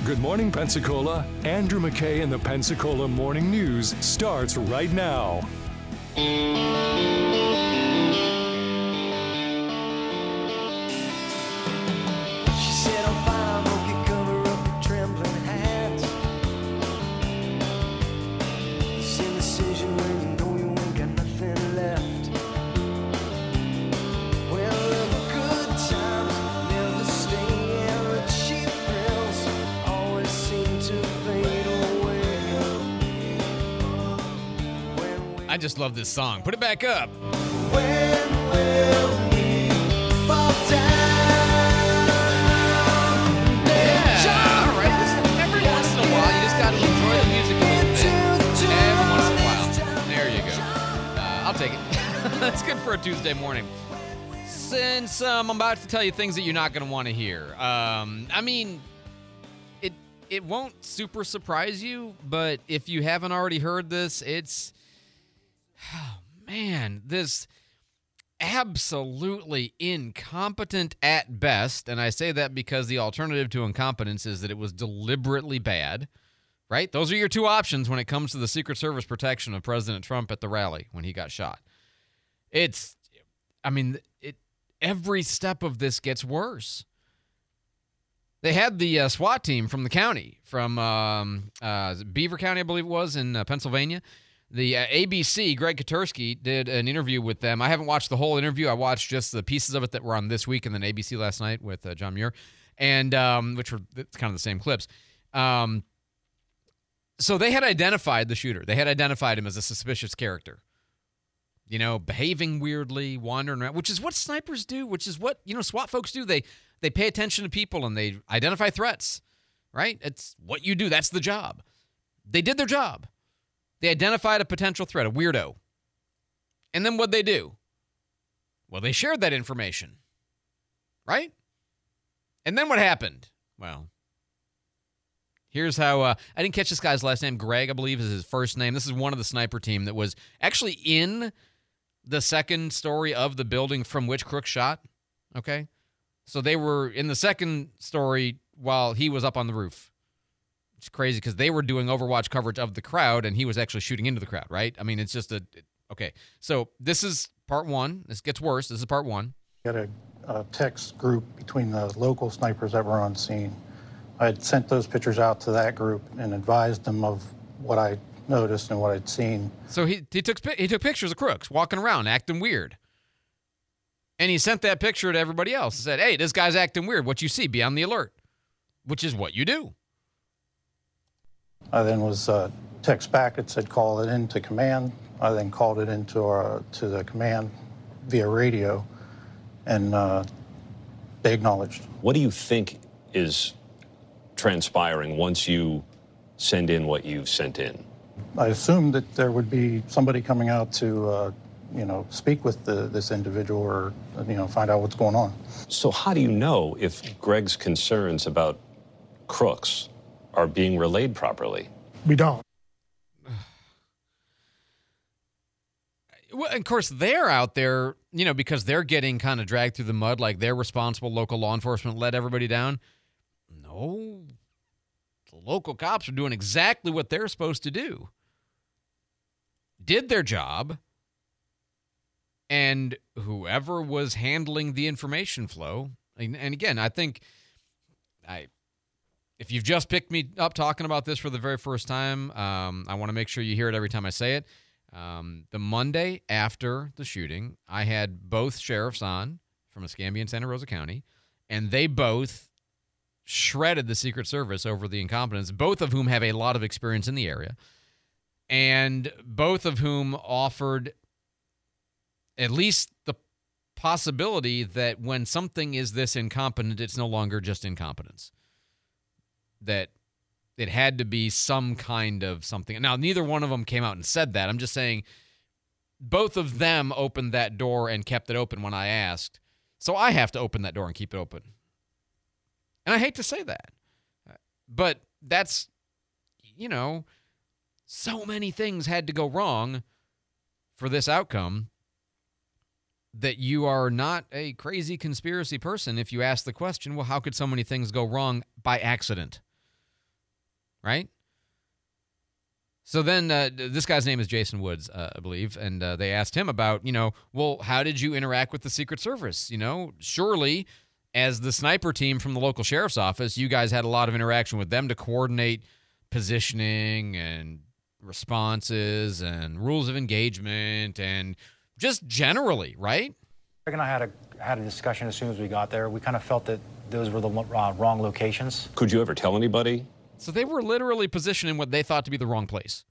Good morning, Pensacola. Andrew McKay and the Pensacola Morning News starts right now. She said, I'm fine, I'm okay, cover up your trembling hands. This indecision when you know you ain't got nothing left. Well, the good times never stay, and the cheap thrills always seem to fade away. I just love this song. Put it back up. When will we fall down? Yeah. All right. Every once in a while, you just got to enjoy the music a little bit. Every once in a while. There you go. I'll take it. That's good for a Tuesday morning. Since I'm about to tell you things that you're not going to want to hear. I mean, it won't super surprise you, but if you haven't already heard this, it's... Oh, man, this absolutely incompetent at best, and I say that because the alternative to incompetence is that it was deliberately bad, right? Those are your two options when it comes to the Secret Service protection of President Trump at the rally when he got shot. Every step of this gets worse. They had the SWAT team from the county, from Beaver County, I believe it was, in Pennsylvania. The ABC, Greg Katursky, did an interview with them. I haven't watched the whole interview. I watched just the pieces of it that were on This Week and then ABC last night with John Muir, and which were kind of the same clips. So they had identified the shooter. They had identified him as a suspicious character. You know, behaving weirdly, wandering around, which is what snipers do, which is what, SWAT folks do. They pay attention to people and they identify threats, right? It's what you do. That's the job. They did their job. They identified a potential threat, a weirdo. And then what'd they do? Well, they shared that information, right? And then what happened? Well, here's how, I didn't catch this guy's last name. Greg, I believe, is his first name. This is one of the sniper team that was actually in the second story of the building from which Crook shot, okay? So they were in the second story while he was up on the roof. It's crazy because they were doing Overwatch coverage of the crowd, and he was actually shooting into the crowd, right? I mean, it's just okay. So this is part one. This gets worse. This is part one. We had a text group between the local snipers that were on scene. I had sent those pictures out to that group and advised them of what I noticed and what I'd seen. So he took pictures of Crooks walking around, acting weird. And he sent that picture to everybody else and said, hey, this guy's acting weird. What you see, be on the alert, which is what you do. I then was text back. It said call it into command. I then called it into to the command via radio, and they acknowledged. What do you think is transpiring once you send in what you've sent in? I assumed that there would be somebody coming out to, speak with this individual or, find out what's going on. So how do you know if Greg's concerns about Crooks are being relayed properly? We don't. Well, of course, they're out there, because they're getting kind of dragged through the mud, like they're responsible. Local law enforcement let everybody down. No. The local cops are doing exactly what they're supposed to do. Did their job. And whoever was handling the information flow, and again, I think if you've just picked me up talking about this for the very first time, I want to make sure you hear it every time I say it. The Monday after the shooting, I had both sheriffs on from Escambia and Santa Rosa County, and they both shredded the Secret Service over the incompetence, both of whom have a lot of experience in the area, and both of whom offered at least the possibility that when something is this incompetent, it's no longer just incompetence. That it had to be some kind of something. Now, neither one of them came out and said that. I'm just saying both of them opened that door and kept it open when I asked. So I have to open that door and keep it open. And I hate to say that. But that's, so many things had to go wrong for this outcome that you are not a crazy conspiracy person if you ask the question, well, how could so many things go wrong by accident? right? So then this guy's name is Jason Woods, I believe, and they asked him about, well, how did you interact with the Secret Service? Surely as the sniper team from the local sheriff's office, you guys had a lot of interaction with them to coordinate positioning and responses and rules of engagement and just generally, right? Greg and I had a discussion as soon as we got there. We kind of felt that those were the wrong locations. Could you ever tell anybody? So they were literally positioning what they thought to be the wrong place.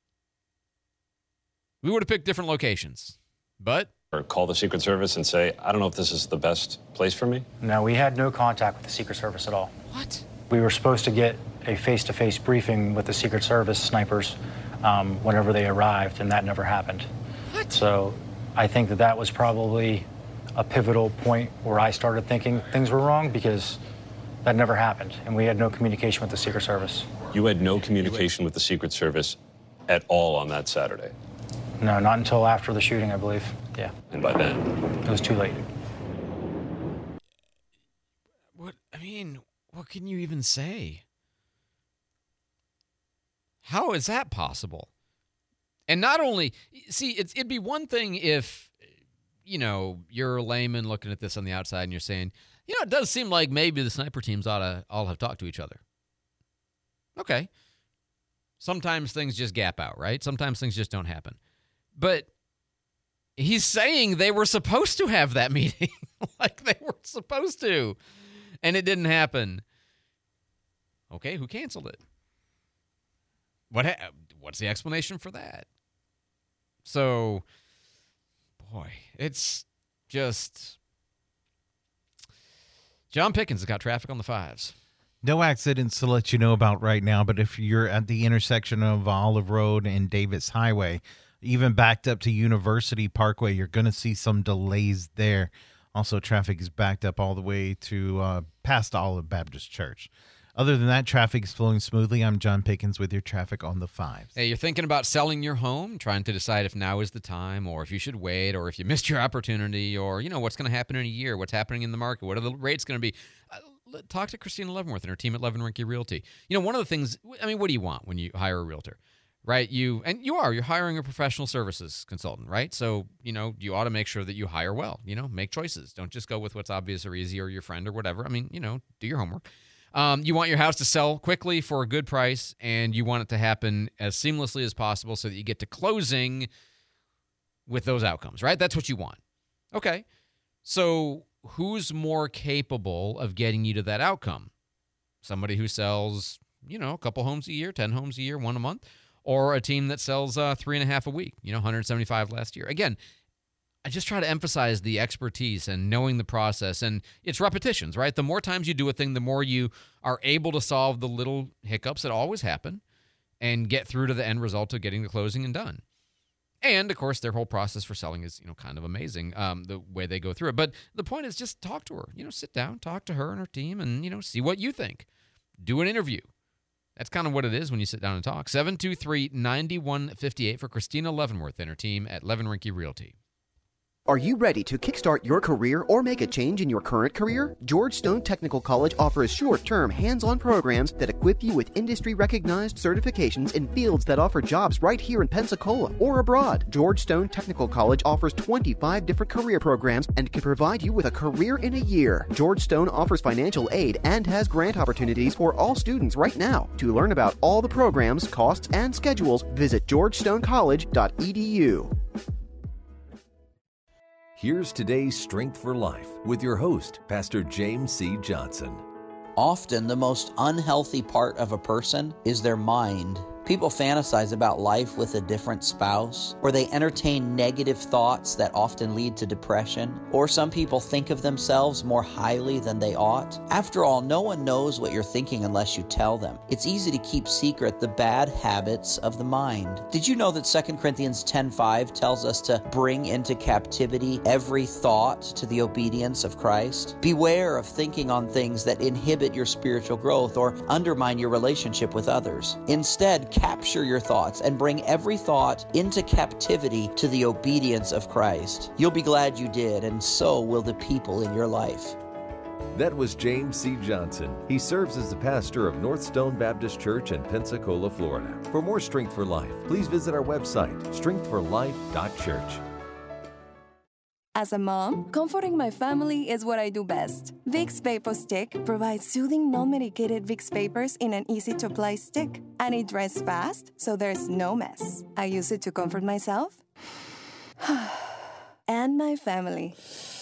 We would have picked different locations, but... Or call the Secret Service and say, I don't know if this is the best place for me? No, we had no contact with the Secret Service at all. What? We were supposed to get a face-to-face briefing with the Secret Service snipers whenever they arrived, and that never happened. What? So I think that was probably a pivotal point where I started thinking things were wrong, because that never happened, and we had no communication with the Secret Service. You had no communication with the Secret Service at all on that Saturday? No, not until after the shooting, I believe. Yeah. And by then? It was too late. What can you even say? How is that possible? And not only, see, it'd be one thing if, you're a layman looking at this on the outside and you're saying, it does seem like maybe the sniper teams ought to all have talked to each other. Okay. Sometimes things just gap out, right? Sometimes things just don't happen. But he's saying they were supposed to have that meeting. Like they were supposed to. And it didn't happen. Okay, who canceled it? What's the explanation for that? So, boy, it's just... John Pickens has got traffic on the 5s. No accidents to let you know about right now, but if you're at the intersection of Olive Road and Davis Highway, even backed up to University Parkway, you're going to see some delays there. Also, traffic is backed up all the way to past Olive Baptist Church. Other than that, traffic is flowing smoothly. I'm John Pickens with your traffic on the 5s. Hey, you're thinking about selling your home, trying to decide if now is the time, or if you should wait, or if you missed your opportunity, or, what's going to happen in a year, what's happening in the market, what are the rates going to be? Talk to Christina Leavenworth and her team at Levin Rinke Realty. One of the things, what do you want when you hire a realtor, right? You're hiring a professional services consultant, right? So, you ought to make sure that you hire well, make choices. Don't just go with what's obvious or easy or your friend or whatever. Do your homework. You want your house to sell quickly for a good price, and you want it to happen as seamlessly as possible so that you get to closing with those outcomes, right? That's what you want. Okay. So who's more capable of getting you to that outcome? Somebody who sells, a couple homes a year, 10 homes a year, 1 a month, or a team that sells 3.5 a week, 175 last year. Again, I just try to emphasize the expertise and knowing the process, and it's repetitions, right? The more times you do a thing, the more you are able to solve the little hiccups that always happen and get through to the end result of getting the closing and done. And, of course, their whole process for selling is, kind of amazing, the way they go through it. But the point is just talk to her. Sit down, talk to her and her team, and, see what you think. Do an interview. That's kind of what it is when you sit down and talk. 723-9158 for Christina Leavenworth and her team at Levin Rinke Realty. Are you ready to kickstart your career or make a change in your current career? George Stone Technical College offers short-term, hands-on programs that equip you with industry-recognized certifications in fields that offer jobs right here in Pensacola or abroad. George Stone Technical College offers 25 different career programs and can provide you with a career in a year. George Stone offers financial aid and has grant opportunities for all students right now. To learn about all the programs, costs, and schedules, visit georgestonecollege.edu. Here's today's Strength for Life with your host, Pastor James C. Johnson. Often the most unhealthy part of a person is their mind. People fantasize about life with a different spouse, or they entertain negative thoughts that often lead to depression, or some people think of themselves more highly than they ought. After all, no one knows what you're thinking unless you tell them. It's easy to keep secret the bad habits of the mind. Did you know that 2 Corinthians 10:5 tells us to bring into captivity every thought to the obedience of Christ? Beware of thinking on things that inhibit your spiritual growth or undermine your relationship with others. Instead, capture your thoughts and bring every thought into captivity to the obedience of Christ. You'll be glad you did, and so will the people in your life. That was James C. Johnson. He serves as the pastor of North Stone Baptist Church in Pensacola, Florida. For more Strength for Life, please visit our website, strengthforlife.church. As a mom, comforting my family is what I do best. Vicks VapoStick provides soothing, non-medicated Vicks vapors in an easy-to-apply stick. And it dries fast, so there's no mess. I use it to comfort myself and my family.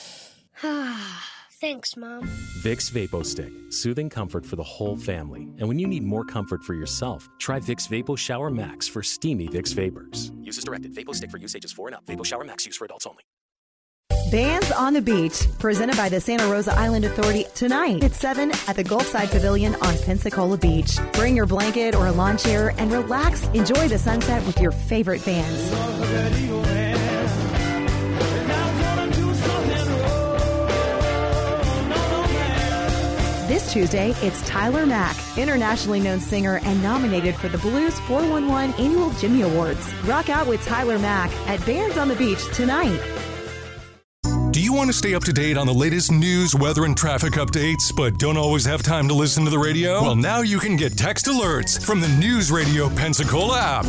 Thanks, Mom. Vicks VapoStick, soothing comfort for the whole family. And when you need more comfort for yourself, try Vicks Vapo Shower Max for steamy Vicks vapors. Use as directed. VapoStick for use ages 4 and up. Vapo Shower Max use for adults only. Bands on the Beach, presented by the Santa Rosa Island Authority, tonight at 7 at the Gulfside Pavilion on Pensacola Beach. Bring your blanket or a lawn chair and relax. Enjoy the sunset with your favorite bands. This Tuesday, it's Tyler Mack, internationally known singer and nominated for the Blues 411 Annual Jimmy Awards. Rock out with Tyler Mack at Bands on the Beach tonight. Do you want to stay up to date on the latest news, weather, and traffic updates, but don't always have time to listen to the radio? Well, now you can get text alerts from the News Radio Pensacola app.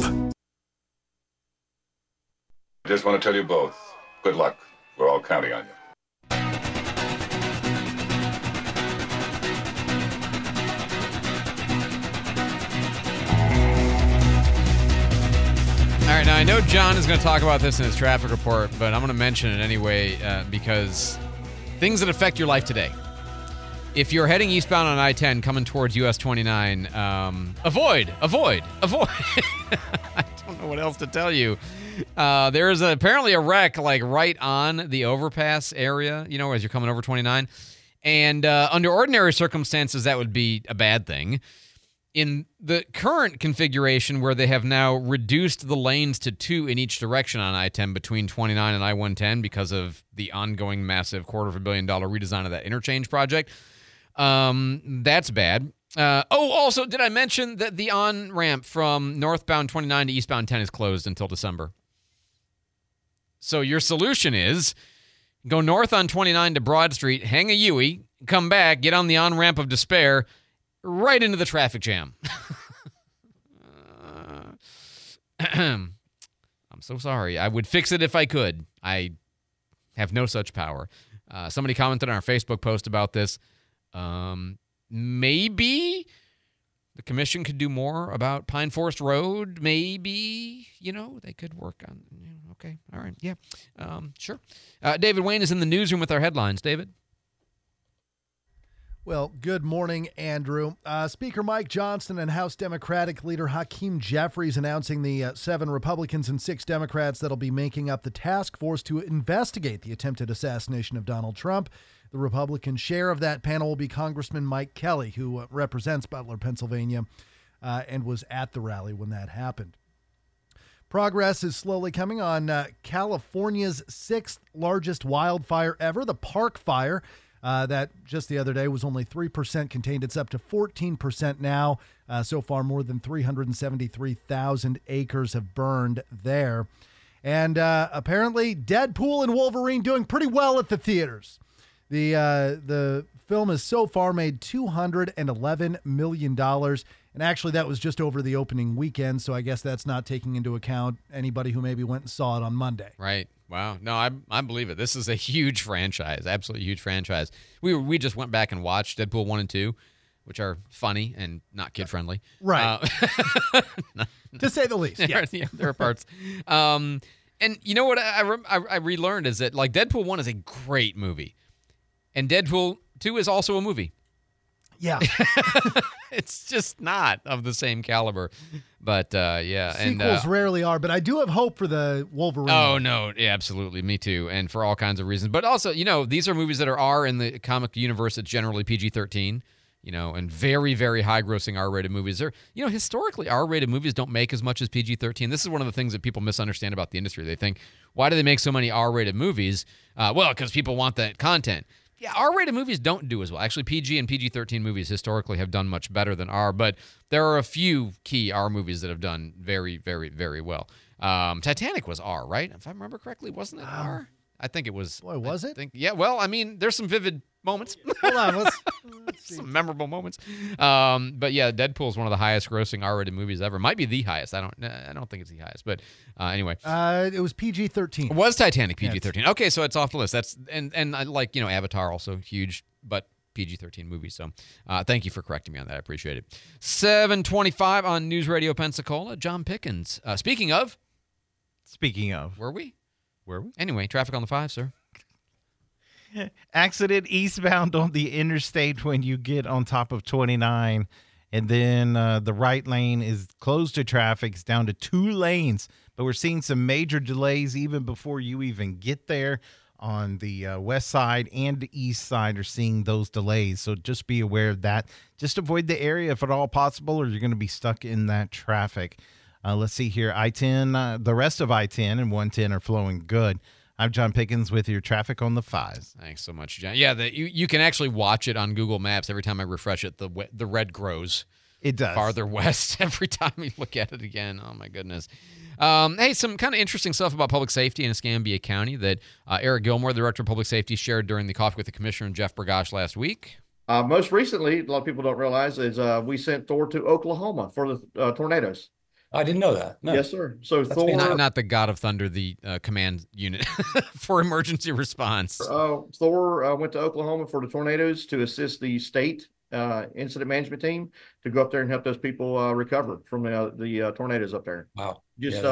I just want to tell you both, good luck. We're all counting on you. All right, now I know John is going to talk about this in his traffic report, but I'm going to mention it anyway because things that affect your life today. If you're heading eastbound on I-10 coming towards US 29, avoid. I don't know what else to tell you. There is apparently a wreck like right on the overpass area, you know, as you're coming over 29. And under ordinary circumstances, that would be a bad thing. In the current configuration where they have now reduced the lanes to 2 in each direction on I-10 between 29 and I-110 because of the ongoing massive $250 million redesign of that interchange project, that's bad. Also, did I mention that the on-ramp from northbound 29 to eastbound 10 is closed until December? So your solution is go north on 29 to Broad Street, hang a U-ey, come back, get on the on-ramp of despair, right into the traffic jam. I'm so sorry. I would fix it if I could. I have no such power. Somebody commented on our Facebook post about this. Maybe the commission could do more about Pine Forest Road. Maybe, they could work on. Okay. All right. Yeah. Sure. David Wayne is in the newsroom with our headlines. David? Well, good morning, Andrew. Speaker Mike Johnson and House Democratic leader Hakeem Jeffries announcing the 7 Republicans and 6 Democrats that'll be making up the task force to investigate the attempted assassination of Donald Trump. The Republican chair of that panel will be Congressman Mike Kelly, who represents Butler, Pennsylvania, and was at the rally when that happened. Progress is slowly coming on California's 6th largest wildfire ever, the Park Fire. That just the other day was only 3% contained. It's up to 14% now. So far, more than 373,000 acres have burned there. And apparently, Deadpool and Wolverine doing pretty well at the theaters. The film has so far made $211 million. And actually, that was just over the opening weekend, so I guess that's not taking into account anybody who maybe went and saw it on Monday. Right. Wow. No, I believe it. This is a huge franchise, absolutely huge franchise. We just went back and watched Deadpool 1 and 2, which are funny and not kid-friendly. Right. To say the least, yes. Yeah, there are parts. And you know what I relearned is that, like, Deadpool 1 is a great movie, and Deadpool 2 is also a movie. Yeah. It's just not of the same caliber. But, yeah. Sequels rarely are, but I do have hope for the Wolverine. Oh, no. Yeah, absolutely. Me too. And for all kinds of reasons. But also, these are movies that are R in the comic universe. It's generally PG-13, and very, very high-grossing R-rated movies. Historically, R-rated movies don't make as much as PG-13. This is one of the things that people misunderstand about the industry. They think, why do they make so many R-rated movies? Well, because people want that content. Yeah, R-rated movies don't do as well. Actually, PG and PG-13 movies historically have done much better than R, but there are a few key R movies that have done very, very, very well. Titanic was R, right? If I remember correctly, wasn't it R? I think it was. Boy, was it? Yeah, well, I mean, there's some vivid moments. Hold on, let's see. Some memorable moments. But yeah, Deadpool is one of the highest grossing R-rated movies ever. Might be the highest. I don't think it's the highest, but anyway. It was PG-13. It was Titanic PG-13. Okay, so it's off the list. That's and I like, Avatar also huge, but PG-13 movie. So thank you for correcting me on that. I appreciate it. 7:25 on News Radio Pensacola. John Pickens. Speaking of. Were we? Anyway, traffic on the 5, sir. Accident eastbound on the interstate when you get on top of 29, and then the right lane is closed to traffic. It's down to 2 lanes, but we're seeing some major delays even before you even get there. On the west side and the east side are seeing those delays, so just be aware of that. Just avoid the area if at all possible, or you're going to be stuck in that traffic. Let's see here. I-10, the rest of I-10 and 110 are flowing good. I'm John Pickens with your traffic on the 5s. Thanks so much, John. Yeah, you can actually watch it on Google Maps. Every time I refresh it, the red grows. It does. Farther west every time you look at it again. Oh, my goodness. Hey, some kind of interesting stuff about public safety in Escambia County that Eric Gilmore, the Director of Public Safety, shared during the Coffee with the Commissioner and Jeff Bergosh last week. Most recently, a lot of people don't realize, is we sent Thor to Oklahoma for the tornadoes. I didn't know that. No. Yes, sir. So Thor, not the God of Thunder, the command unit for emergency response. Thor went to Oklahoma for the tornadoes to assist the state incident management team to go up there and help those people recover from the tornadoes up there. Wow.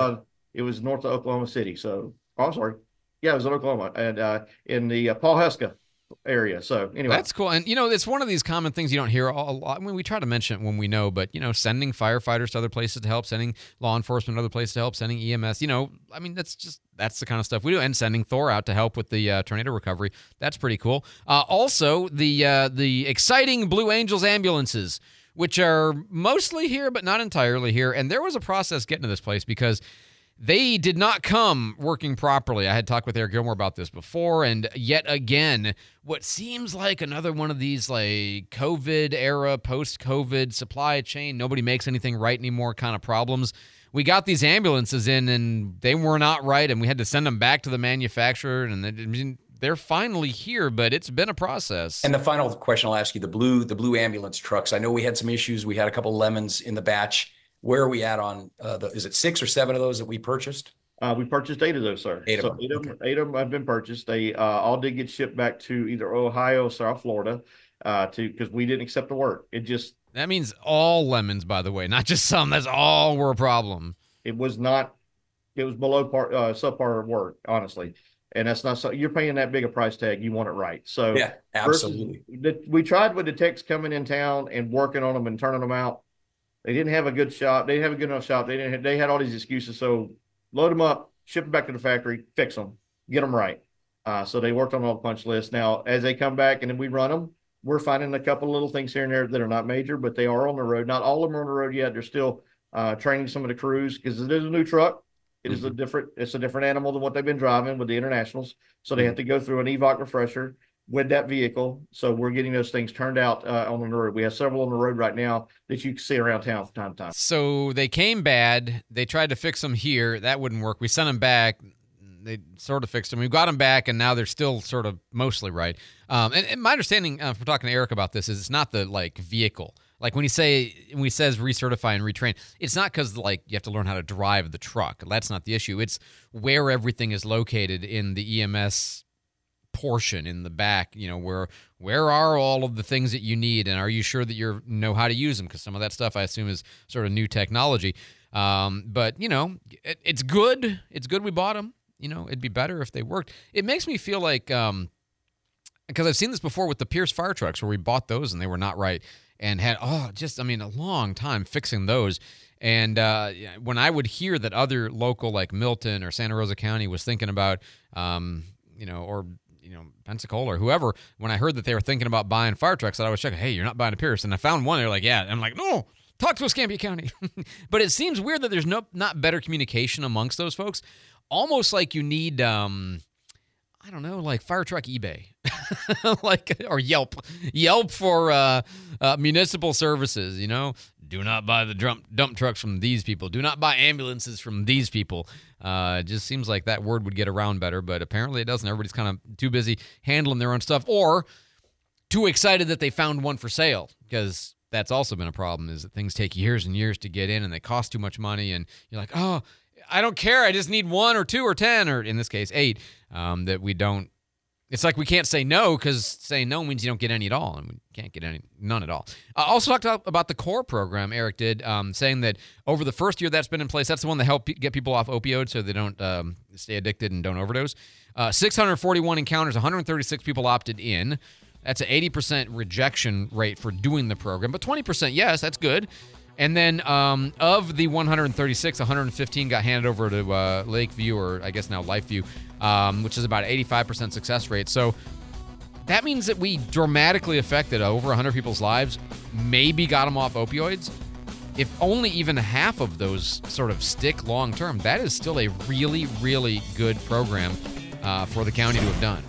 It was north of Oklahoma City. So, I'm sorry. Yeah, it was in Oklahoma and in the Pawhuska area. So anyway, that's cool. And it's one of these common things you don't hear a lot. I mean, we try to mention it when we know, but sending firefighters to other places to help, sending law enforcement to other places to help, sending EMS, I mean, that's the kind of stuff we do. And sending Thor out to help with the tornado recovery. That's pretty cool. Also the exciting Blue Angels ambulances, which are mostly here, but not entirely here. And there was a process getting to this place because they did not come working properly. I had talked with Eric Gilmore about this before, and yet again, what seems like another one of these like COVID era, post-COVID supply chain, nobody makes anything right anymore kind of problems. We got these ambulances in, and they were not right, and we had to send them back to the manufacturer, and they're finally here, but it's been a process. And the final question I'll ask you, the blue ambulance trucks. I know we had some issues. We had a couple lemons in the batch. Where are we at on is it 6 or 7 of those that we purchased? We purchased 8 of those, sir. 8 of them. 8 of them have been purchased. They all did get shipped back to either Ohio or South Florida because we didn't accept the work. That means all lemons, by the way, not just some. That's all were a problem. It was not. It was below subpar work, honestly. And that's not so. You're paying that big a price tag. You want it right. So yeah, absolutely. We tried with the techs coming in town and working on them and turning them out. They didn't have a good shop. They didn't have a good enough shop. They had all these excuses. So load them up, ship them back to the factory, fix them, get them right. So they worked on all the punch lists. Now, as they come back and then we run them, we're finding a couple of little things here and there that are not major, but they are on the road. Not all of them are on the road yet. They're still training some of the crews because it is a new truck. It's a different animal than what they've been driving with the internationals. So they have to go through an EVOC refresher with that vehicle. So we're getting those things turned out on the road. We have several on the road right now that you can see around town from time to time. So they came bad. They tried to fix them here. That wouldn't work. We sent them back. They sort of fixed them. We got them back, and now they're still sort of mostly right. And my understanding from talking to Eric about this is it's not the vehicle. Like when he says recertify and retrain, it's not because you have to learn how to drive the truck. That's not the issue. It's where everything is located in the EMS portion in the back, where are all of the things that you need, and are you sure that you know how to use them? Because some of that stuff I assume is sort of new technology. But it's good. It's good we bought them. It'd be better if they worked. It makes me feel like because I've seen this before with the Pierce fire trucks where we bought those and they were not right and had a long time fixing those. And when I would hear that other local like Milton or Santa Rosa County was thinking about Pensacola or whoever, when I heard that they were thinking about buying fire trucks, I was checking, hey, you're not buying a Pierce. And I found one. They're like, yeah. And I'm like, no, talk to Escambia County. But it seems weird that there's not better communication amongst those folks. Almost like you need, like fire truck eBay, or Yelp. Yelp for municipal services, Do not buy the dump trucks from these people. Do not buy ambulances from these people. It just seems like that word would get around better, but apparently it doesn't. Everybody's kind of too busy handling their own stuff. Or too excited that they found one for sale, because that's also been a problem, is that things take years and years to get in and they cost too much money. And you're like, oh, I don't care. I just need 1 or 2 or 10, or in this case, 8, that we don't. It's like we can't say no, because saying no means you don't get any at all, and we can't get none at all. Also talked about the CORE program, Eric did, saying that over the first year that's been in place, that's the one that helped get people off opioids so they don't stay addicted and don't overdose. 641 encounters, 136 people opted in. That's an 80% rejection rate for doing the program, but 20% yes, that's good. And then of the 136, 115 got handed over to Lakeview, or I guess now LifeView, which is about 85% success rate. So that means that we dramatically affected over 100 people's lives, maybe got them off opioids. If only even half of those sort of stick long term, that is still a really, really good program for the county to have done.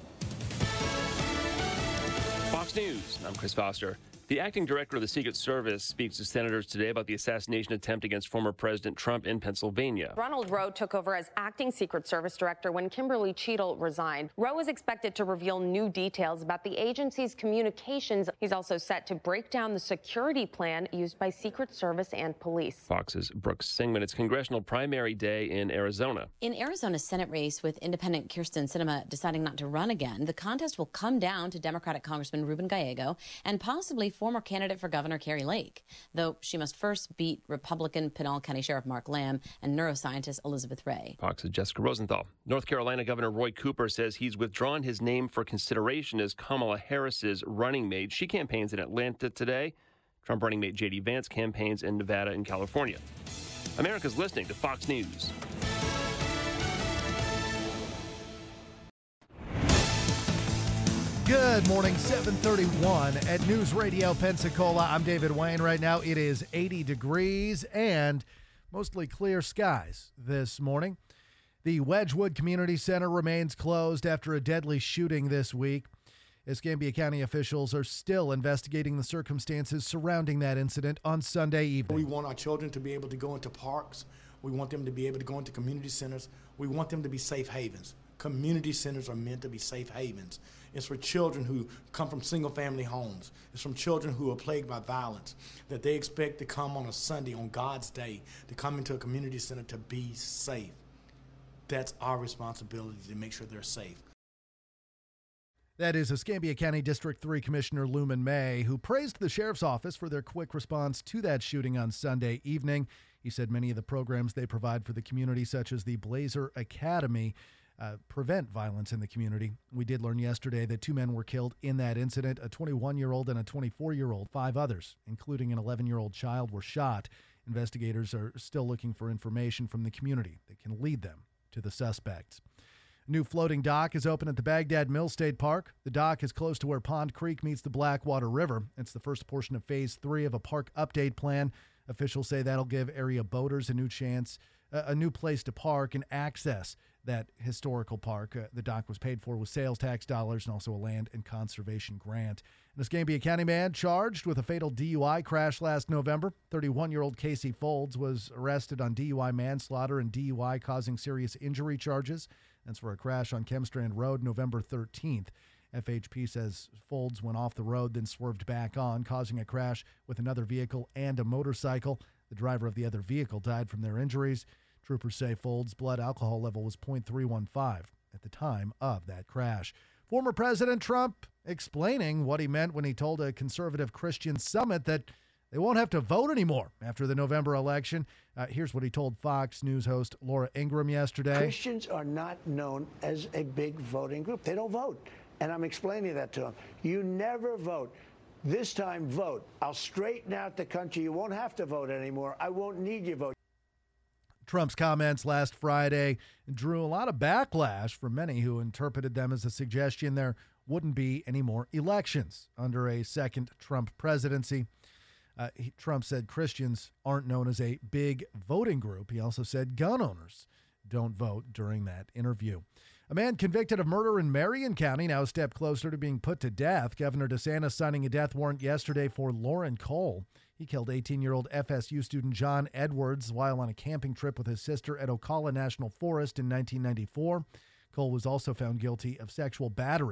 Fox News, I'm Chris Foster. The acting director of the Secret Service speaks to senators today about the assassination attempt against former President Trump in Pennsylvania. Ronald Rowe took over as acting Secret Service director when Kimberly Cheadle resigned. Rowe is expected to reveal new details about the agency's communications. He's also set to break down the security plan used by Secret Service and police. Fox's Brooks Singman. It's congressional primary day in Arizona. In Arizona's Senate race, with independent Kirsten Sinema deciding not to run again, the contest will come down to Democratic Congressman Ruben Gallego and possibly former candidate for governor Carrie Lake, though she must first beat Republican Pinal County Sheriff Mark Lamb and neuroscientist Elizabeth Ray. Fox's Jessica Rosenthal. North Carolina Governor Roy Cooper says he's withdrawn his name for consideration as Kamala Harris's running mate. She campaigns in Atlanta today. Trump running mate J.D. Vance campaigns in Nevada and California. America's listening to Fox News. Good morning, 7:31 at News Radio Pensacola. I'm David Wayne. Right now it is 80 degrees and mostly clear skies this morning. The Wedgwood Community Center remains closed after a deadly shooting this week. Escambia County officials are still investigating the circumstances surrounding that incident on Sunday evening. We want our children to be able to go into parks. We want them to be able to go into community centers. We want them to be safe havens. Community centers are meant to be safe havens. It's for children who come from single-family homes. It's from children who are plagued by violence, that they expect to come on a Sunday, on God's day, to come into a community center to be safe. That's our responsibility, to make sure they're safe. That is Escambia County District 3 Commissioner Luman May, who praised the Sheriff's Office for their quick response to that shooting on Sunday evening. He said many of the programs they provide for the community, such as the Blazer Academy, prevent violence in the community. We did learn yesterday that 2 men were killed in that incident, a 21-year-old and a 24-year-old. 5 others, including an 11-year-old child, were shot. Investigators are still looking for information from the community that can lead them to the suspects. A new floating dock is open at the Baghdad Mill State Park. The dock is close to where Pond Creek meets the Blackwater River. It's the first portion of Phase 3 of a park update plan. Officials say that'll give area boaters a new place to park and access that historical park. The dock was paid for with sales tax dollars and also a land and conservation grant. An Escambia County man charged with a fatal DUI crash last November. 31-year-old Casey Folds was arrested on DUI manslaughter and DUI causing serious injury charges. That's for a crash on Chemstrand Road November 13th. FHP says Folds went off the road, then swerved back on, causing a crash with another vehicle and a motorcycle. The driver of the other vehicle died from their injuries. Troopers say Folds' blood alcohol level was 0.315 at the time of that crash. Former President Trump explaining what he meant when he told a conservative Christian summit that they won't have to vote anymore after the November election. Here's what he told Fox News host Laura Ingraham yesterday. Christians are not known as a big voting group. They don't vote. And I'm explaining that to them. You never vote. This time, vote. I'll straighten out the country. You won't have to vote anymore. I won't need your vote. Trump's comments last Friday drew a lot of backlash from many who interpreted them as a suggestion there wouldn't be any more elections under a second Trump presidency. Trump said Christians aren't known as a big voting group. He also said gun owners don't vote during that interview. A man convicted of murder in Marion County now a step closer to being put to death. Governor DeSantis signing a death warrant yesterday for Lauren Cole. He killed 18-year-old FSU student John Edwards while on a camping trip with his sister at Ocala National Forest in 1994. Cole was also found guilty of sexual battery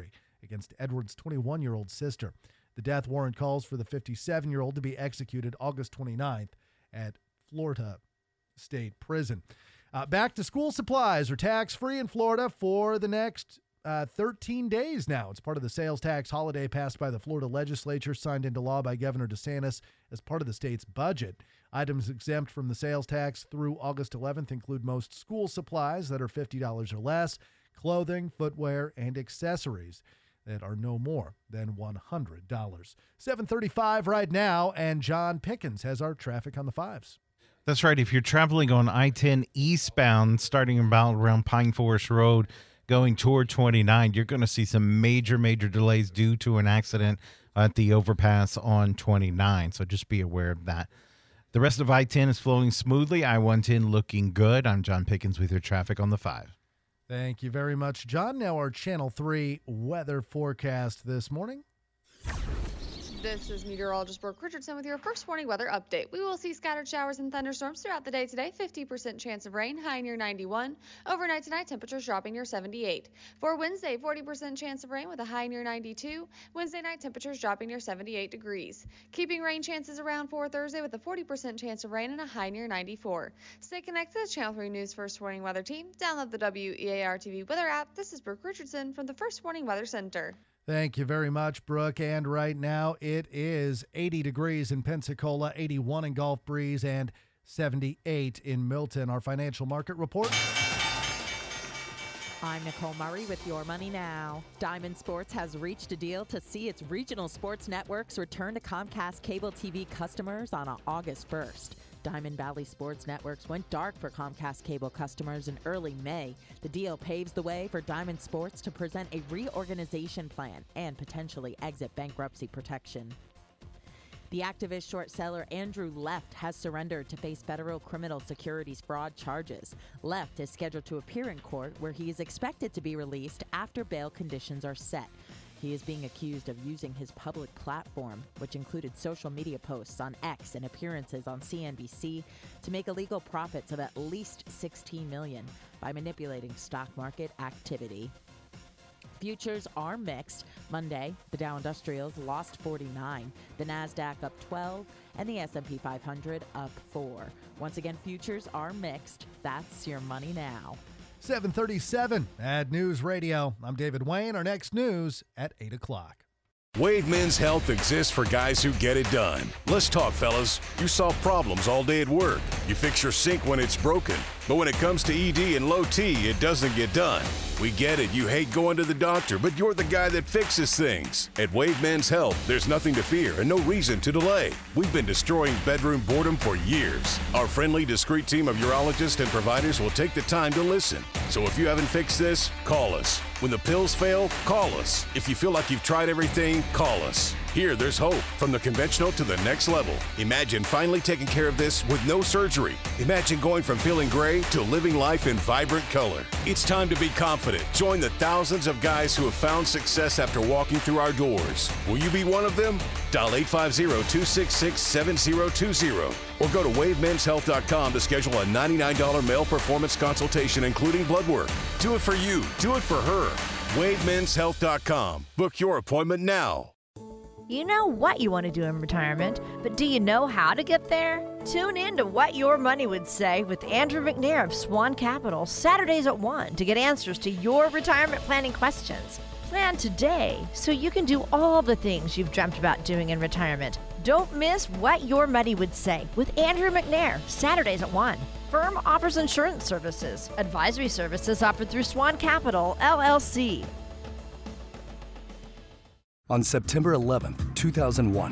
against Edward's 21-year-old sister. The death warrant calls for the 57-year-old to be executed August 29th at Florida State Prison. Back to school supplies are tax-free in Florida for the next 13 days now. It's part of the sales tax holiday passed by the Florida legislature, signed into law by Governor DeSantis as part of the state's budget. Items exempt from the sales tax through August 11th include most school supplies that are $50 or less, clothing, footwear, and accessories that are no more than $100. 7:35 right now, and John Pickens has our traffic on the fives. That's right. If you're traveling on I-10 eastbound, starting about around Pine Forest Road, going toward 29, you're going to see some major delays due to an accident at the overpass on 29. So just be aware of that. The rest of I-10 is flowing smoothly. I-110 looking good. I'm John Pickens with your traffic on the 5. Thank you very much, John. Now our Channel 3 weather forecast this morning. This is meteorologist Brooke Richardson with your first warning weather update. We will see scattered showers and thunderstorms throughout the day today. 50% chance of rain, high near 91. Overnight tonight, temperatures dropping near 78. For Wednesday, 40% chance of rain with a high near 92. Wednesday night, temperatures dropping near 78 degrees. Keeping rain chances around for Thursday with a 40% chance of rain and a high near 94. Stay connected to the Channel 3 News First Warning Weather Team. Download the WEAR TV weather app. This is Brooke Richardson from the First Warning Weather Center. Thank you very much, Brooke. And right now it is 80 degrees in Pensacola, 81 in Gulf Breeze, and 78 in Milton. Our financial market report. I'm Nicole Murray with Your Money Now. Diamond Sports has reached a deal to see its regional sports networks return to Comcast cable TV customers on August 1st. Diamond Valley Sports Networks went dark for Comcast cable customers in early May. The deal paves the way for Diamond Sports to present a reorganization plan and potentially exit bankruptcy protection. The activist short seller Andrew Left has surrendered to face federal criminal securities fraud charges. Left is scheduled to appear in court, where he is expected to be released after bail conditions are set. He is being accused of using his public platform, which included social media posts on X and appearances on CNBC, to make illegal profits of at least $16 million by manipulating stock market activity. Futures are mixed. Monday, the Dow Industrials lost 49, the NASDAQ up 12, and the S&P 500 up 4. Once again, futures are mixed. That's Your Money Now. 7:37 at News Radio. I'm David Wayne. Our next news at 8 o'clock. Wave Men's Health exists for guys who get it done. Let's talk, fellas. You solve problems all day at work. You fix your sink when it's broken. But when it comes to ED and low T, it doesn't get done. We get it. You hate going to the doctor, but you're the guy that fixes things. At Wave Men's Health, there's nothing to fear and no reason to delay. We've been destroying bedroom boredom for years. Our friendly, discreet team of urologists and providers will take the time to listen. So if you haven't fixed this, call us. When the pills fail, call us. If you feel like you've tried everything, call us. Here, there's hope. From the conventional to the next level. Imagine finally taking care of this with no surgery. Imagine going from feeling gray to living life in vibrant color. It's time to be confident. Join the thousands of guys who have found success after walking through our doors. Will you be one of them? Dial 850-266-7020 or go to wavemenshealth.com to schedule a $99 male performance consultation, including blood work. Do it for you. Do it for her. wavemenshealth.com. Book your appointment now. You know what you want to do in retirement, but do you know how to get there? Tune in to What Your Money Would Say with Andrew McNair of Swan Capital, Saturdays at 1 to get answers to your retirement planning questions. Plan today so you can do all the things you've dreamt about doing in retirement. Don't miss What Your Money Would Say with Andrew McNair, Saturdays at 1. Firm offers insurance services. Advisory services offered through Swan Capital, LLC. On September 11, 2001,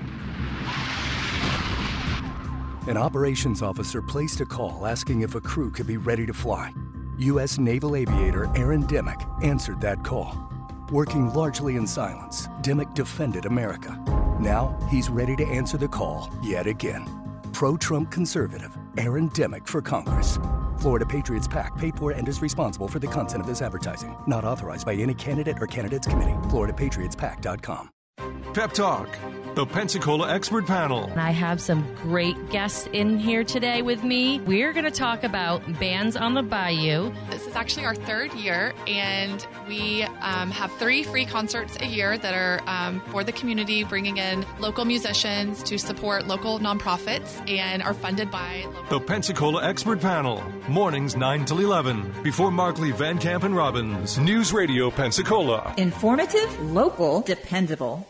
an operations officer placed a call asking if a crew could be ready to fly. U.S. Naval aviator Aaron Dimmock answered that call. Working largely in silence, Dimmock defended America. Now he's ready to answer the call yet again. Pro-Trump conservative Aaron Dimmock for Congress. Florida Patriots PAC paid for and is responsible for the content of this advertising. Not authorized by any candidate or candidates committee. FloridaPatriotsPAC.com. Pep Talk. The Pensacola Expert Panel. I have some great guests in here today with me. We're going to talk about Bands on the Bayou. This is actually our third year, and we have 3 free concerts a year that are for the community, bringing in local musicians to support local nonprofits and are funded by The Pensacola Expert Panel. Mornings 9 till 11. Before Markley, Van Camp, and Robbins. News Radio Pensacola. Informative, local, dependable.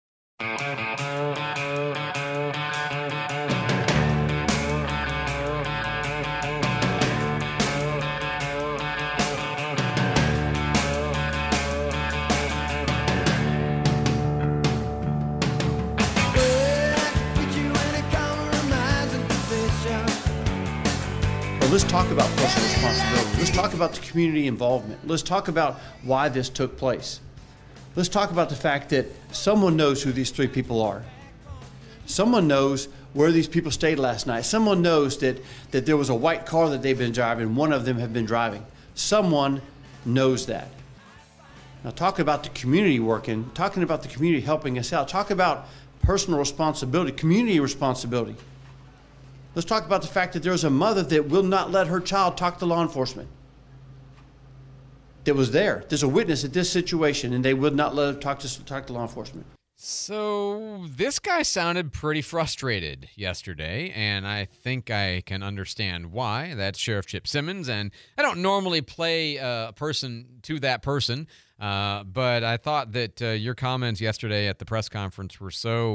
Let's talk about personal responsibility. Let's talk about the community involvement. Let's talk about why this took place. Let's talk about the fact that someone knows who these 3 people are. Someone knows where these people stayed last night. Someone knows that there was a white car that they've been driving, one of them had been driving. Someone knows that. Now talk about the community working, talking about the community helping us out. Talk about personal responsibility, community responsibility. Let's talk about the fact that there's a mother that will not let her child talk to law enforcement. That was there. There's a witness at this situation, and they would not let her talk to law enforcement. So this guy sounded pretty frustrated yesterday, and I think I can understand why. That's Sheriff Chip Simmons, and I don't normally play a person to that person, but I thought that your comments yesterday at the press conference were so,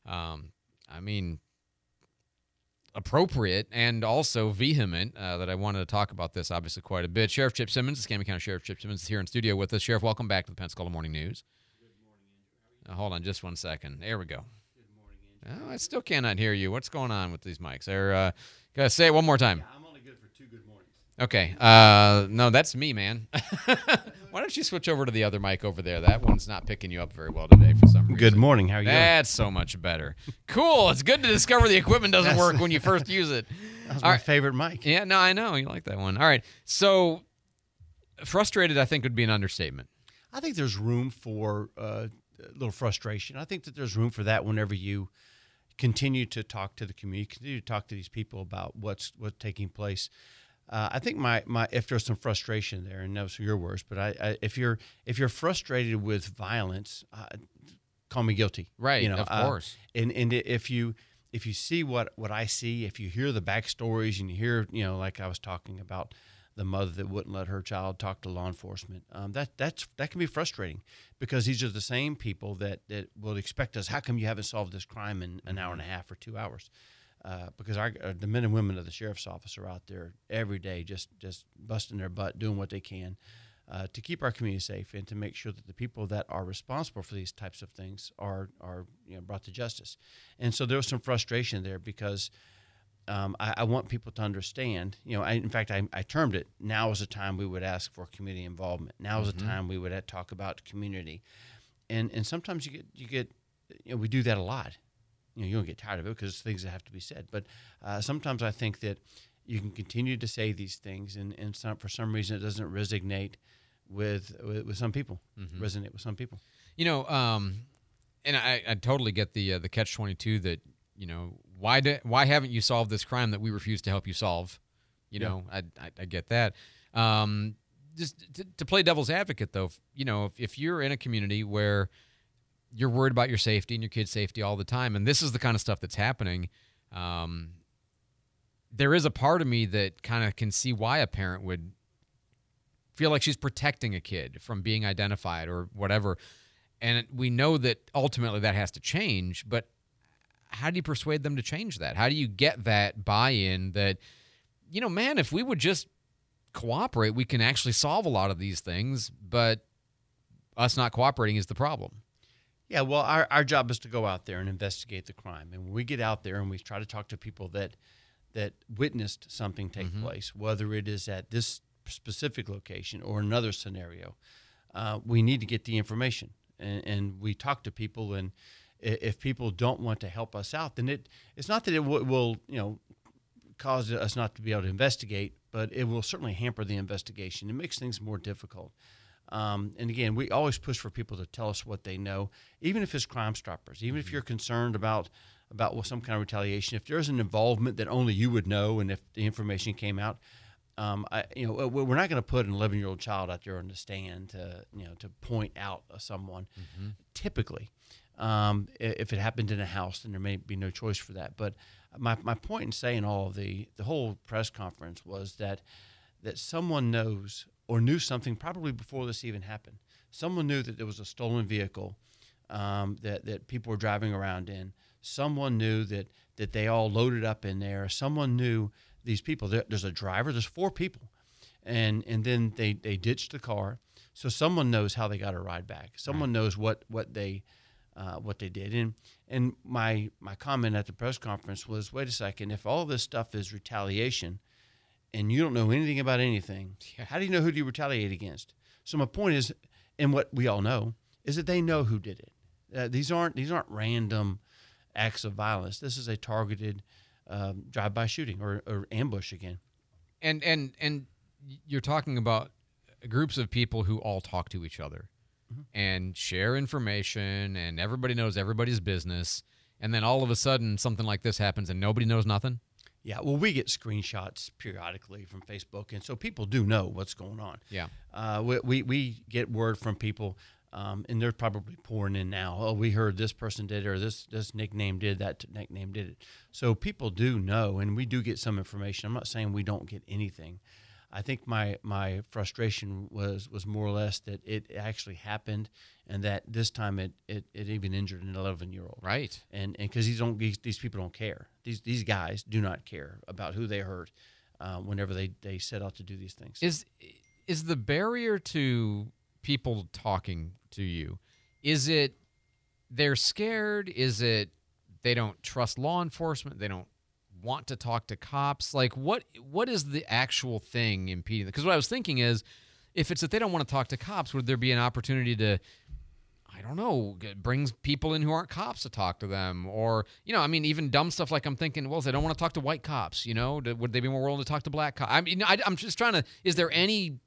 appropriate and also vehement that I wanted to talk about this obviously quite a bit. Sheriff Chip Simmons, Escambia County Sheriff Chip Simmons is here in studio with us. Sheriff, welcome back to the Pensacola Morning News. Good morning, Andrew. Hold on just one second. There we go. Good morning, Andrew. I still cannot hear you. What's going on with these mics? Gotta say it one more time. Yeah, I'm only good for 2 good mornings. Okay. No, that's me, man. Why don't you switch over to the other mic over there? That one's not picking you up very well today for some reason. Good morning. How are you? That's so much better. Cool. It's good to discover the equipment doesn't work when you first use it. That's my favorite mic. Yeah, no, I know. You like that one. All right. So frustrated, I think, would be an understatement. I think there's room for a little frustration. I think that there's room for that whenever you continue to talk to the community, continue to talk to these people about what's taking place. I think my if there's some frustration there, and those are your words, but if you're frustrated with violence, call me guilty. Right, of course. And if you see what I see, if you hear the backstories and you hear, like I was talking about the mother that wouldn't let her child talk to law enforcement, that can be frustrating because these are the same people that will expect us. How come you haven't solved this crime in an hour and a half or 2 hours? Because the men and women of the sheriff's office are out there every day just busting their butt, doing what they can to keep our community safe and to make sure that the people that are responsible for these types of things are brought to justice. And so there was some frustration there because I want people to understand. In fact, I termed it, now is the time we would ask for community involvement. Now is the time we would talk about community. And sometimes you get we do that a lot. You don't get tired of it because it's things that have to be said. But sometimes I think that you can continue to say these things, and for some reason it doesn't resonate with some people. Resonate with some people. And I totally get the catch-22 that why haven't you solved this crime that we refuse to help you solve? I get that. Just to play devil's advocate though, if you're in a community where you're worried about your safety and your kids' safety all the time, and this is the kind of stuff that's happening, there is a part of me that kind of can see why a parent would feel like she's protecting a kid from being identified or whatever. And we know that ultimately that has to change, but how do you persuade them to change that? How do you get that buy-in that, man, if we would just cooperate, we can actually solve a lot of these things, but us not cooperating is the problem. Yeah, well, our job is to go out there and investigate the crime. And when we get out there and we try to talk to people that witnessed something take place, whether it is at this specific location or another scenario, we need to get the information. And we talk to people, and if people don't want to help us out, then it's not that it will cause us not to be able to investigate, but it will certainly hamper the investigation. It makes things more difficult. And again, we always push for people to tell us what they know, even if it's Crime Stoppers, even if you're concerned about some kind of retaliation. If there's an involvement that only you would know, and if the information came out, we're not going to put an 11-year-old child out there on the stand to point out someone. Typically, if it happened in a house, then there may be no choice for that. But my point in saying all of the whole press conference was that someone knows or knew something probably before this even happened. Someone knew that there was a stolen vehicle that people were driving around in. Someone knew that they all loaded up in there. Someone knew these people. There's a driver. There's 4 people, and then they ditched the car. So someone knows how they got a ride back. Someone knows what they did. And my comment at the press conference was, wait a second, if all this stuff is retaliation, and you don't know anything about anything, how do you know who to retaliate against? So my point is, and what we all know, is that they know who did it. These aren't random acts of violence. This is a targeted drive-by shooting or ambush again. And you're talking about groups of people who all talk to each other and share information, and everybody knows everybody's business, and then all of a sudden something like this happens and nobody knows nothing? Yeah, well, we get screenshots periodically from Facebook, and so people do know what's going on. Yeah. We get word from people, and they're probably pouring in now. Oh, we heard this person did it, or this nickname did, that nickname did it. So people do know, and we do get some information. I'm not saying we don't get anything. I think my frustration was more or less that it actually happened, and that this time it even injured an 11-year-old. Right. And because these people don't care. These guys do not care about who they hurt whenever they set out to do these things. Is the barrier to people talking to you, is it they're scared? Is it they don't trust law enforcement? They don't want to talk to cops? Like, what is the actual thing impeding that? Because what I was thinking is, if it's that they don't want to talk to cops, would there be an opportunity to, I don't know, brings people in who aren't cops to talk to them? Or, even dumb stuff like I'm thinking, well, if they don't want to talk to white cops, would they be more willing to talk to black cops? I'm just trying to, is there any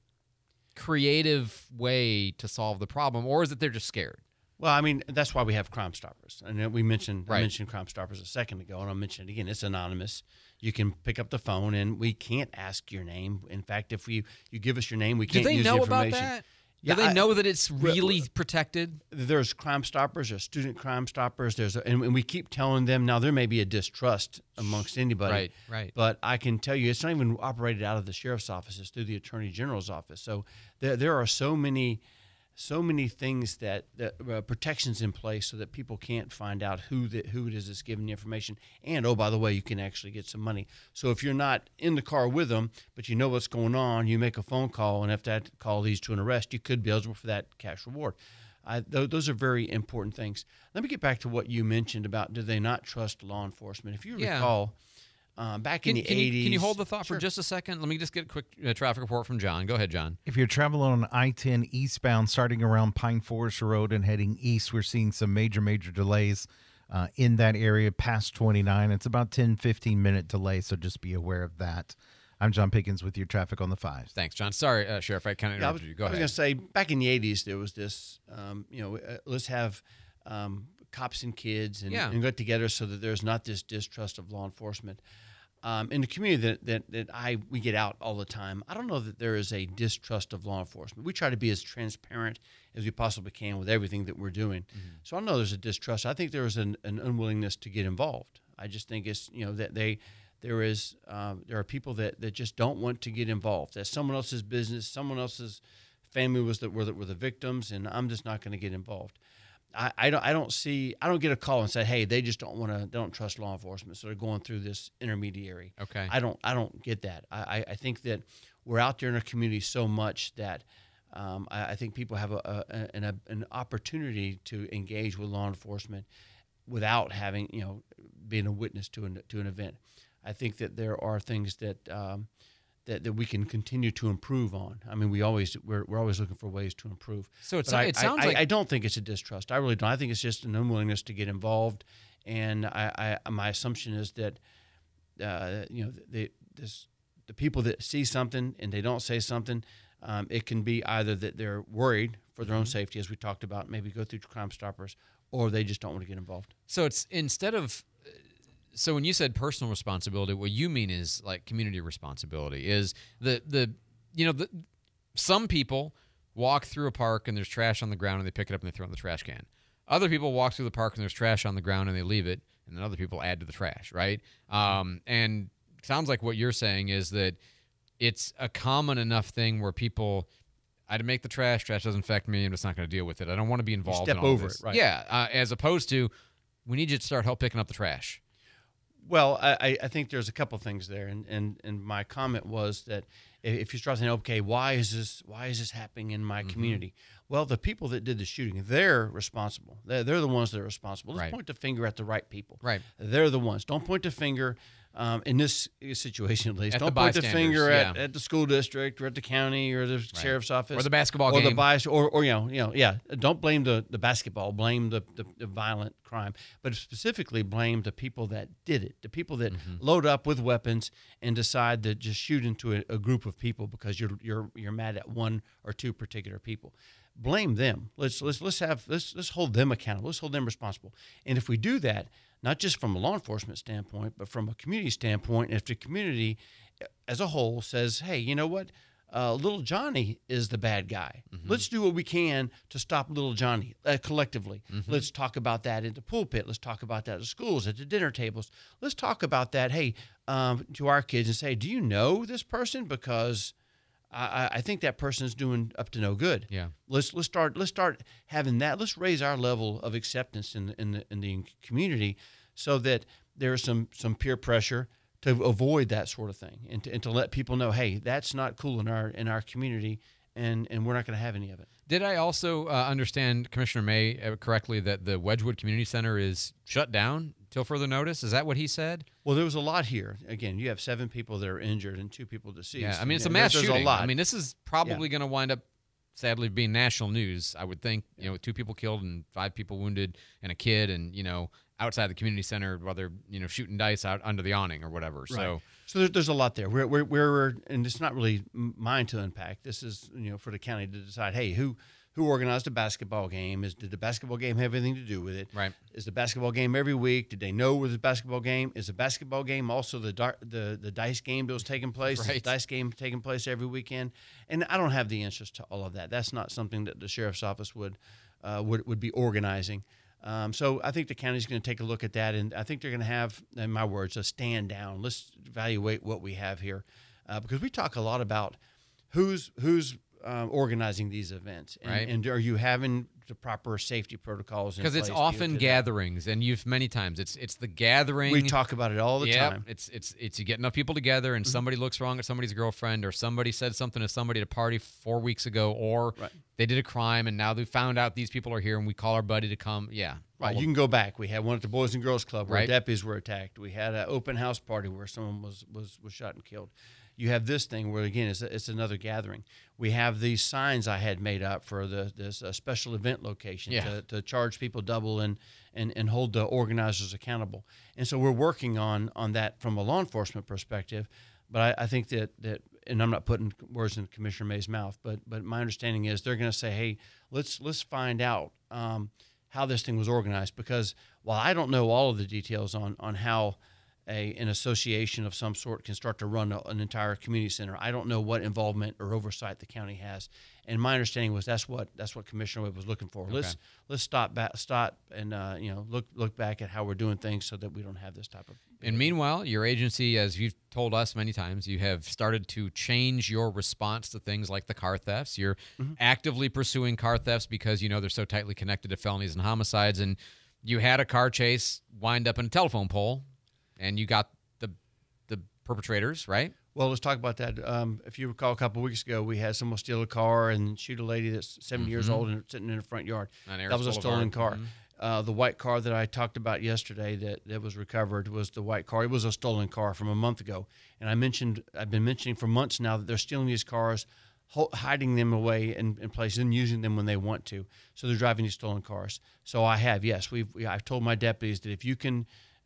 creative way to solve the problem, or is it they're just scared? Well, that's why we have Crime Stoppers. And I mentioned Crime Stoppers a second ago, and I'll mention it again. It's anonymous. You can pick up the phone, and we can't ask your name. In fact, if you give us your name, we can't use the information. Do they know about that? Yeah, do they know that it's really protected? There's Crime Stoppers, there's Student Crime Stoppers, and we keep telling them. Now, there may be a distrust amongst anybody. Right. But I can tell you, it's not even operated out of the sheriff's office. It's through the Attorney General's office. So there are so many things that protections in place so that people can't find out who it is that's giving the information. And, oh, by the way, you can actually get some money. So if you're not in the car with them, but you know what's going on, you make a phone call, and if that call leads to an arrest, you could be eligible for that cash reward. Those are very important things. Let me get back to what you mentioned about, do they not trust law enforcement? If you recall, back in the 80s. Can you hold the thought for just a second? Let me just get a quick traffic report from John. Go ahead, John. If you're traveling on I-10 eastbound, starting around Pine Forest Road and heading east, we're seeing some major delays in that area past 29. It's about 10-15 minute delay, so just be aware of that. I'm John Pickens with your traffic on the 5s. Thanks, John. Sorry, Sheriff, I kind of interrupted you. Go ahead. I was going to say, back in the 80s, there was this, let's have cops and kids and get together so that there's not this distrust of law enforcement. In the community that we get out all the time, I don't know that there is a distrust of law enforcement. We try to be as transparent as we possibly can with everything that we're doing. Mm-hmm. So I don't know there's a distrust. I think there is an unwillingness to get involved. I just think it's that there are people that just don't want to get involved. That's someone else's business. Someone else's family were the victims, and I'm just not going to get involved. I don't get a call and say, hey, they just don't trust law enforcement, so they're going through this intermediary. Okay. I don't get that. I think that we're out there in our community so much that I think people have an opportunity to engage with law enforcement without having being a witness to an event. I think that there are things that we can continue to improve on. We're always looking for ways to improve. So it sounds like I don't think it's a distrust. I really don't. I think it's just an unwillingness to get involved. And my assumption is that the people that see something and they don't say something, It can be either that they're worried for their own safety, as we talked about, maybe go through Crime Stoppers, or they just don't want to get involved. So it's instead of, so when you said personal responsibility, what you mean is like community responsibility. Is some people walk through a park and there's trash on the ground and they pick it up and they throw it in the trash can. Other people walk through the park and there's trash on the ground and they leave it, and then other people add to the trash, right? And it sounds like what you're saying is that it's a common enough thing where people, I had to make the trash doesn't affect me, I'm just not going to deal with it. I don't want to be involved in all over this. it, right? Yeah, as opposed to, we need you to start help picking up the trash. Well, I think there's a couple things there, and my comment was that if you start saying, okay, why is this happening in my community? Well, the people that did the shooting, they're responsible. They're the ones that are responsible. Let's point the finger at the right people. Right. They're the ones. Don't point the finger. In this situation, at least, At don't the point the finger bystanders, at the school district or at the county or the sheriff's office Or the basketball or game. or don't blame the basketball, blame the violent crime, but specifically blame the people that did it, the people that load up with weapons and decide to just shoot into a group of people because you're mad at one or two particular people. Blame them. Let's hold them accountable. Let's hold them responsible. And if we do that, not just from a law enforcement standpoint, but from a community standpoint, if the community as a whole says, hey, you know what? Little Johnny is the bad guy. Let's do what we can to stop Little Johnny collectively. Let's talk about that in the pulpit. Let's talk about that at schools, at the dinner tables. Let's talk about that, hey, to our kids and say, do you know this person? Because I think that person is doing up to no good. Yeah. Let's start having that. Let's raise our level of acceptance in the community, so that there's some peer pressure to avoid that sort of thing, and to let people know, hey, that's not cool in our community, and we're not going to have any of it. Did I also understand Commissioner May correctly that the Wedgwood Community Center is shut down till further notice? Is that what he said? Well, there was a lot here. Again, you have 7 people that are injured and 2 people deceased. Yeah, I mean, it's a mass shooting. There's a lot. I mean, this is probably going to wind up, sadly, being national news, I would think. You know, 2 people killed and 5 people wounded and a kid, and, outside the community center while they're, shooting dice out under the awning or whatever. Right. So there's a lot there. We're and it's not really mine to unpack. This is, for the county to decide, hey, who organized a basketball game? Did the basketball game have anything to do with it? Right. Is the basketball game every week? Did they know where the basketball game? Is the basketball game also the dice game that was taking place? Right. Is the dice game taking place every weekend? And I don't have the answers to all of that. That's not something that the sheriff's office would be organizing. So I think the county's going to take a look at that, and I think they're going to have, in my words, a stand down. Let's evaluate what we have here, because we talk a lot about who's organizing these events, and are you having the proper safety protocols in place? Because it's often gatherings, and you've many times it's the gathering. We talk about it all the time. It's you get enough people together, and somebody looks wrong at somebody's girlfriend, or somebody said something to somebody at a party 4 weeks ago, or they did a crime, and now they found out these people are here, and we call our buddy to come. Yeah. Right. You can go back. We had one at the Boys and Girls Club where Right. deputies were attacked. We had an open house party where someone was shot and killed. You have this thing where, again, it's another gathering. We have these signs I had made up for this special event location to charge people double and hold the organizers accountable. And so we're working on that from a law enforcement perspective. But I think that and I'm not putting words in Commissioner May's mouth, but my understanding is they're going to say, hey, let's find out how this thing was organized, because while I don't know all of the details on how an association of some sort can start to run an entire community center, I don't know what involvement or oversight the county has. And my understanding was that's what Commissioner Webb was looking for. Okay. Let's stop and look back at how we're doing things so that we don't have this type of. And meanwhile, your agency, as you've told us many times, you have started to change your response to things like the car thefts. You're actively pursuing car thefts because they're so tightly connected to felonies and homicides. And you had a car chase wind up in a telephone pole, and you got the perpetrators, right? Well, let's talk about that. If you recall, a couple of weeks ago, we had someone steal a car and shoot a lady that's 70 years old and sitting in her front yard. That was a stolen car. The white car that I talked about yesterday that was recovered was the white car. It was a stolen car from a month ago. And I've been mentioning for months now that they're stealing these cars, hiding them away in places and using them when they want to. So they're driving these stolen cars. So I've told my deputies that if you can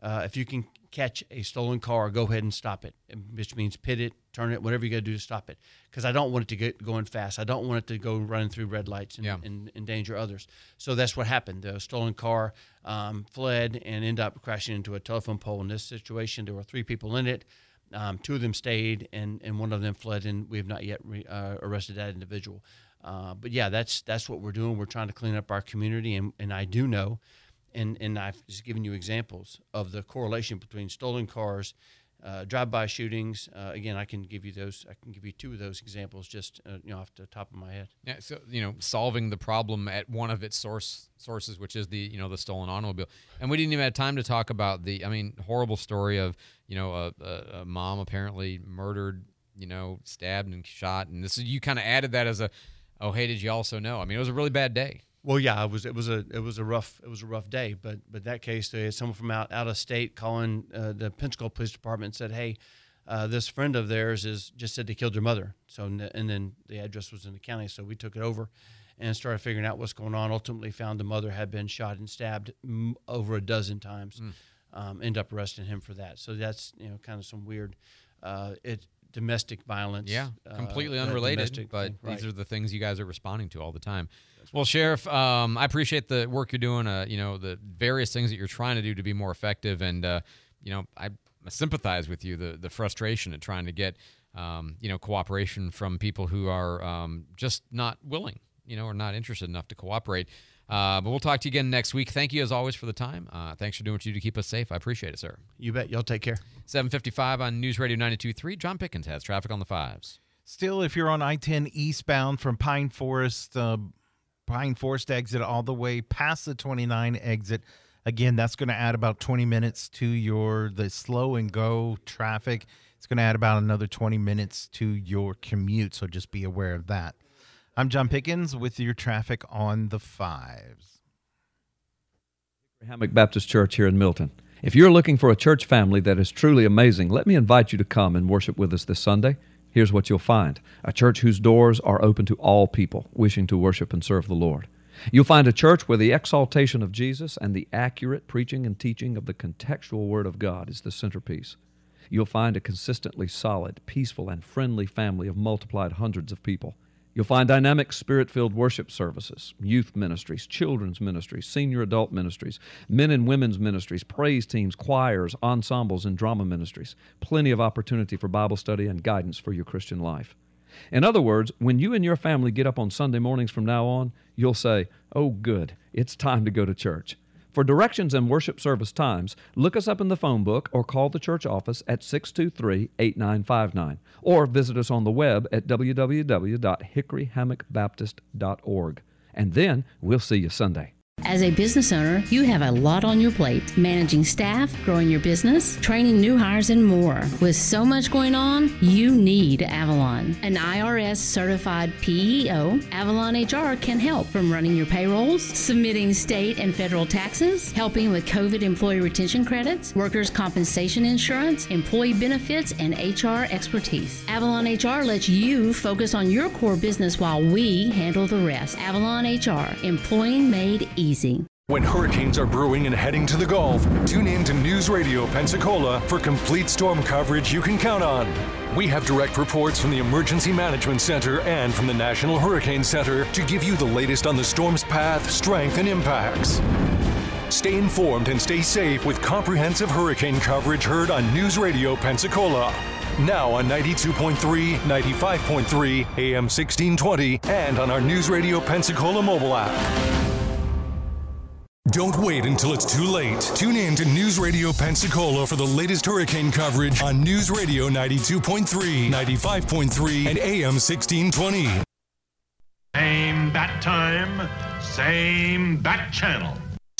if you can catch a stolen car, go ahead and stop it, which means pit it, turn it, whatever you got to do to stop it. Because I don't want it to get going fast. I don't want it to go running through red lights and endanger others. So that's what happened. The stolen car fled and ended up crashing into a telephone pole. In this situation, there were 3 people in it. 2 of them stayed, and one of them fled, and we have not yet arrested that individual. But yeah, that's what we're doing. We're trying to clean up our community, and I do know, and I've just given you examples of the correlation between stolen cars, drive-by shootings. Again, I can give you those. I can give you 2 of those examples just off the top of my head. Yeah, so solving the problem at one of its sources, which is the stolen automobile. And we didn't even have time to talk about the horrible story of a mom apparently murdered, stabbed and shot. And this is, you kind of added that as hey, did you also know? I mean, it was a really bad day. Well, yeah, it was a rough day, but that case, they had someone from out of state calling the Pensacola Police Department and said, "Hey, this friend of theirs just said they killed their mother." So, and then the address was in the county, so we took it over and started figuring out what's going on. Ultimately, found the mother had been shot and stabbed over a dozen times. Ended up arresting him for that. So that's kind of some weird domestic violence. Yeah, completely unrelated, but these are the things you guys are responding to all the time. Well, Sheriff, I appreciate the work you're doing, the various things that you're trying to do to be more effective. And, I sympathize with you, the frustration at trying to get, cooperation from people who are just not willing, or not interested enough to cooperate. But we'll talk to you again next week. Thank you, as always, for the time. Thanks for doing what you do to keep us safe. I appreciate it, sir. You bet. Y'all take care. 7:55 on News Radio 92.3. John Pickens has traffic on the 5s. Still, if you're on I-10 eastbound from Pine Forest exit all the way past the 29 exit, again, that's going to add about 20 minutes to the slow and go traffic. It's going to add about another 20 minutes to your commute, so just be aware of that. I'm John Pickens with your traffic on the 5s. Hammock Baptist Church here in Milton. If you're looking for a church family that is truly amazing, let me invite you to come and worship with us this Sunday. Here's what you'll find: a church whose doors are open to all people wishing to worship and serve the Lord. You'll find a church where the exaltation of Jesus and the accurate preaching and teaching of the contextual Word of God is the centerpiece. You'll find a consistently solid, peaceful, and friendly family of multiplied hundreds of people. You'll find dynamic, spirit-filled worship services, youth ministries, children's ministries, senior adult ministries, men and women's ministries, praise teams, choirs, ensembles, and drama ministries. Plenty of opportunity for Bible study and guidance for your Christian life. In other words, when you and your family get up on Sunday mornings from now on, you'll say, "Oh, good, it's time to go to church." For directions and worship service times, look us up in the phone book or call the church office at 623-8959 or visit us on the web at www.hickoryhammockbaptist.org. And then we'll see you Sunday. As a business owner, you have a lot on your plate. Managing staff, growing your business, training new hires, and more. With so much going on, you need Avalon. An IRS-certified PEO, Avalon HR can help from running your payrolls, submitting state and federal taxes, helping with COVID employee retention credits, workers' compensation insurance, employee benefits, and HR expertise. Avalon HR lets you focus on your core business while we handle the rest. Avalon HR, employing made easy. When hurricanes are brewing and heading to the Gulf, tune in to News Radio Pensacola for complete storm coverage you can count on. We have direct reports from the Emergency Management Center and from the National Hurricane Center to give you the latest on the storm's path, strength, and impacts. Stay informed and stay safe with comprehensive hurricane coverage heard on News Radio Pensacola. Now on 92.3, 95.3, AM 1620, and on our News Radio Pensacola mobile app. Don't wait until it's too late. Tune in to News Radio Pensacola for the latest hurricane coverage on News Radio 92.3, 95.3, and AM 1620. Same bat time, same bat channel.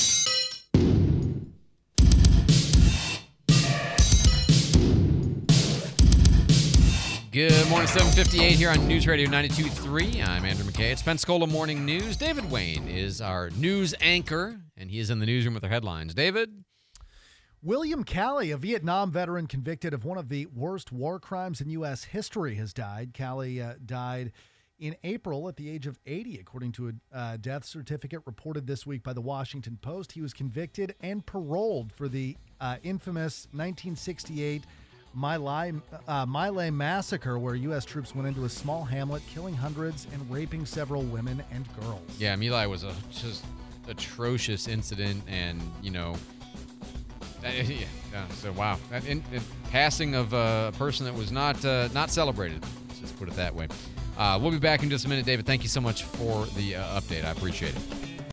Good morning, 7:58 here on News Radio 92.3. I'm Andrew McKay. It's Pensacola Morning News. David Wayne is our news anchor, and he is in the newsroom with our headlines. David? William Calley, a Vietnam veteran convicted of one of the worst war crimes in U.S. history, has died. Calley died in April at the age of 80, according to a death certificate reported this week by the Washington Post. He was convicted and paroled for the infamous 1968 My Lai massacre, where U.S. troops went into a small hamlet, killing hundreds and raping several women and girls. Yeah, My Lai was a just atrocious incident, and so wow, passing of a person that was not celebrated. Let's just put it that way. We'll be back in just a minute, David. Thank you so much for the update. I appreciate it.